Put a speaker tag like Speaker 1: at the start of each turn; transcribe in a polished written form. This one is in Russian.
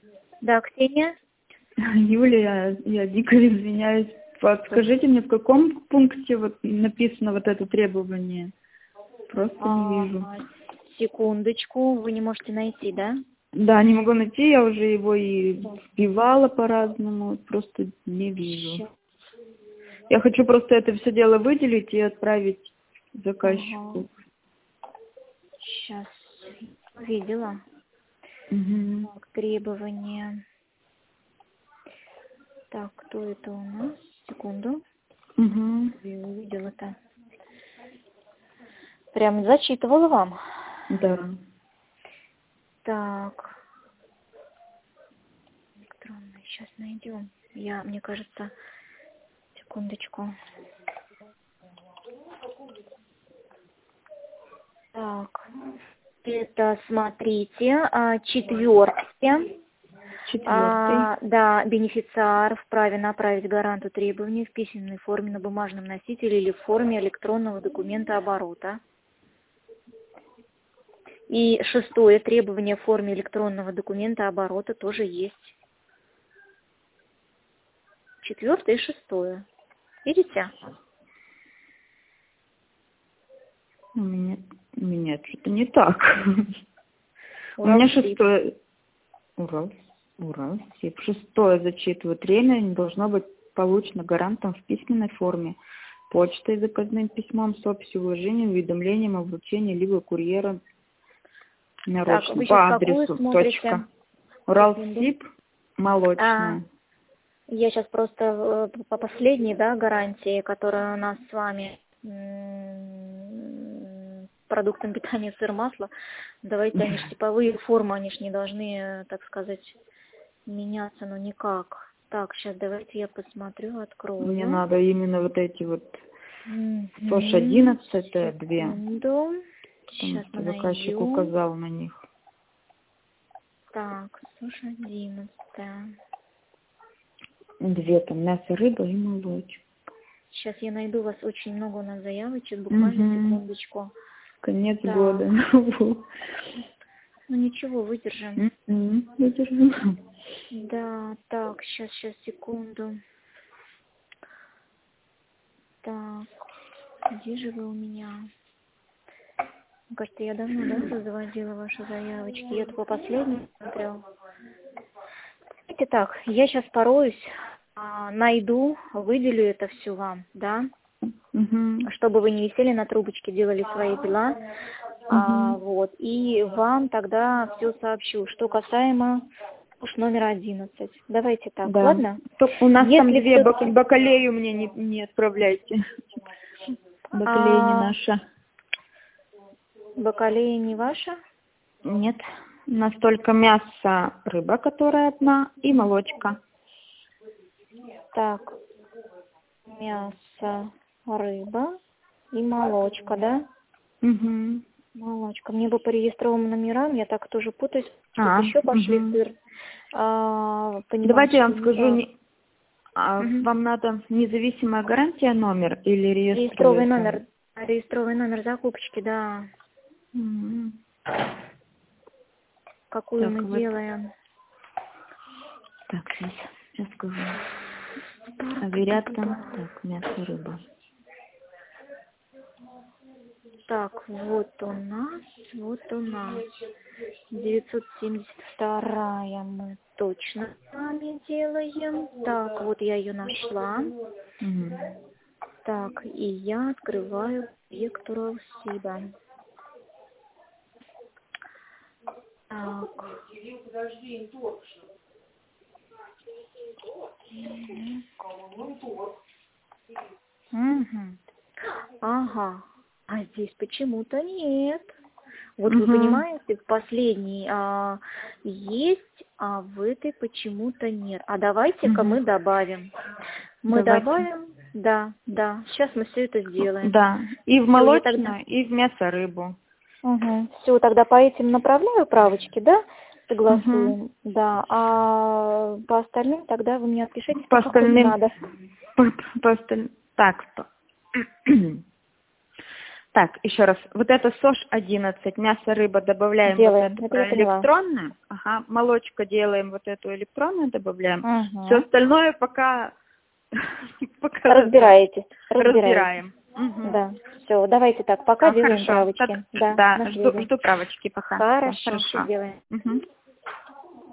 Speaker 1: Да, Ксения?
Speaker 2: Юлия, я дико извиняюсь. Подскажите мне, в каком пункте вот написано вот это требование? Просто не вижу.
Speaker 1: Секундочку, вы не можете найти, да?
Speaker 2: Да, не могу найти, я уже его и вбивала по-разному, просто не вижу. Я хочу просто это все дело выделить и отправить заказчику.
Speaker 1: Сейчас видела.
Speaker 2: Угу.
Speaker 1: Так, требования. Так, кто это у нас? Секунду.
Speaker 2: Угу.
Speaker 1: Я увидела-то. Прям зачитывала вам.
Speaker 2: Да.
Speaker 1: Так. Электронный. Сейчас найдем. Мне кажется, секундочку. Так. Это, смотрите, четвертый. Да, бенефициар вправе направить гаранту требования в письменной форме на бумажном носителе или в форме электронного документа оборота. И шестое требование в форме электронного документа оборота тоже есть. Четвертое и шестое. Видите?
Speaker 2: У меня что-то не так. У меня шестое. Уралсиб. Шестое зачитываю. Требование должно быть получено гарантом в письменной форме. Почтой, заказным письмом, с описью вложения, уведомлением о вручении, либо курьером нарочно по адресу. Точка. Уралсиб, молочная.
Speaker 1: Я сейчас просто по последней, да, гарантии, которая у нас с вами продуктам питания, сыр, масло. Давайте, они же типовые формы, они же не должны, так сказать, меняться, но никак. Так, сейчас давайте я посмотрю, открою.
Speaker 2: Мне надо именно вот эти вот СОШ 11, две.
Speaker 1: Сейчас мы
Speaker 2: заказчик указал на них.
Speaker 1: Так, СОШ 11.
Speaker 2: Две там, мясо, рыба и молочка.
Speaker 1: Сейчас я найду вас, очень много у нас заявочек, буквально секундочку.
Speaker 2: Конец года.
Speaker 1: Ну ничего, выдержим.
Speaker 2: Выдержим.
Speaker 1: Да, так, сейчас, секунду. Так, где же вы у меня? Мне кажется, я давно, да, заводила ваши заявочки. Я по последнему смотрела. Видите, так, я сейчас пороюсь, найду, выделю это все вам, да? Чтобы вы не висели на трубочке, делали свои дела. Вот, и вам тогда все сообщу. Что касаемо номер 11. Давайте так, да. Ладно?
Speaker 2: Только у нас там две бакалею мне не отправляйте. Бакалея не наша.
Speaker 1: Бакалея не ваша?
Speaker 2: Нет. У нас только мясо, рыба, которая одна, и молочка.
Speaker 1: Так, мясо, рыба и молочка, да?
Speaker 2: Угу.
Speaker 1: Молочка. Мне бы по регистровым номерам, я так тоже путаюсь. Еще пошли сыр.
Speaker 2: Давайте я вам скажу, вам надо независимая гарантия номер или
Speaker 1: реестровый номер? Реестровый номер закупочки, да. Какую так, мы делаем?
Speaker 2: Так, сейчас скажу. Говорят там, так, мясо, рыба.
Speaker 1: Так, вот у нас. 972 мы точно с вами делаем. Так, вот я ее нашла. Так, и я открываю проект Уралсиба. Так. Ага. А здесь почему-то нет. Вот вы понимаете, в последней есть, а в этой почему-то нет. А давайте-ка мы добавим. Добавим, да. Сейчас мы все это сделаем.
Speaker 2: Да, и в молочную, и в мясо, рыбу.
Speaker 1: Все, тогда по этим направляю правочки, да? Согласуем, да. А по остальным тогда вы мне отпишите,
Speaker 2: по остальным
Speaker 1: надо.
Speaker 2: По остальным. Так, Так, еще раз. Вот это СОЖ 11, мясо, рыба добавляем.
Speaker 1: Делаем.
Speaker 2: Вот
Speaker 1: Это я
Speaker 2: это
Speaker 1: поняла.
Speaker 2: электронное. Ага, молочко делаем, вот эту электронную добавляем.
Speaker 1: Угу.
Speaker 2: Все остальное пока
Speaker 1: Разбираете.
Speaker 2: разбираем. Мгм.
Speaker 1: Да. Все, давайте так, пока
Speaker 2: А,
Speaker 1: делаем
Speaker 2: хорошо.
Speaker 1: правочки.
Speaker 2: Да,
Speaker 1: на
Speaker 2: жду
Speaker 1: связи.
Speaker 2: правочки пока. Да,
Speaker 1: Хорошо, все
Speaker 2: хорошо.
Speaker 1: делаем.
Speaker 2: Мгм.